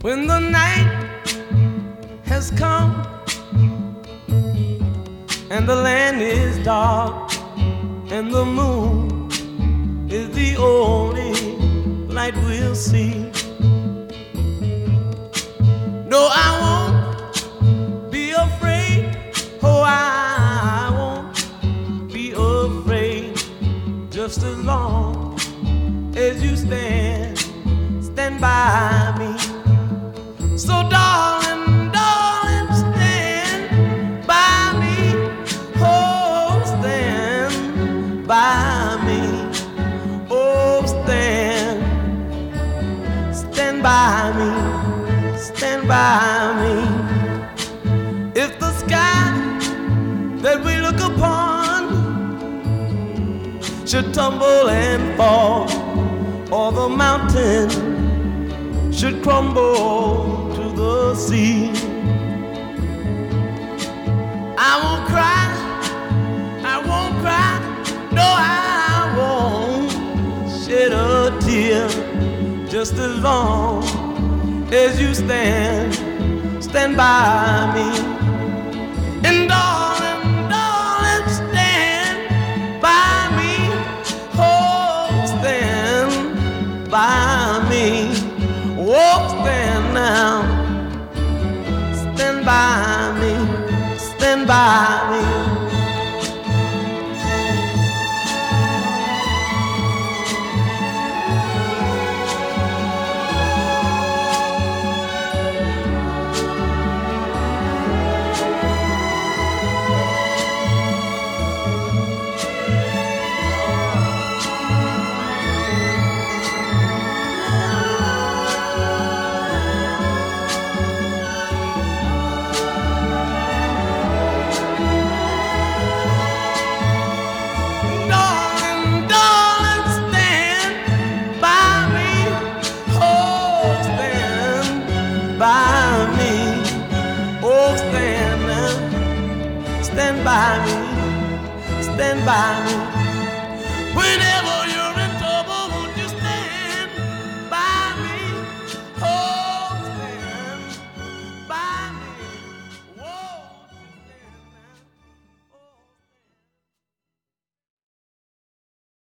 When the night has come and the land is dark and the moon is the only light we'll see. No, I won't be afraid. Oh, I won't be afraid. Just as long as you stand by me. So darling, darling, stand by me. Oh, stand by me. Oh, stand by me. Stand by me. If the sky that we look upon should tumble and fall, or the mountain should crumble to the sea, I won't cry, I won't cry, no, I won't shed a tear. Just as long as you stand by me. And darling, darling, stand by me. Oh, stand by me. Oh, stand now. Stand by me. Stand by me. Stand by me, stand by me.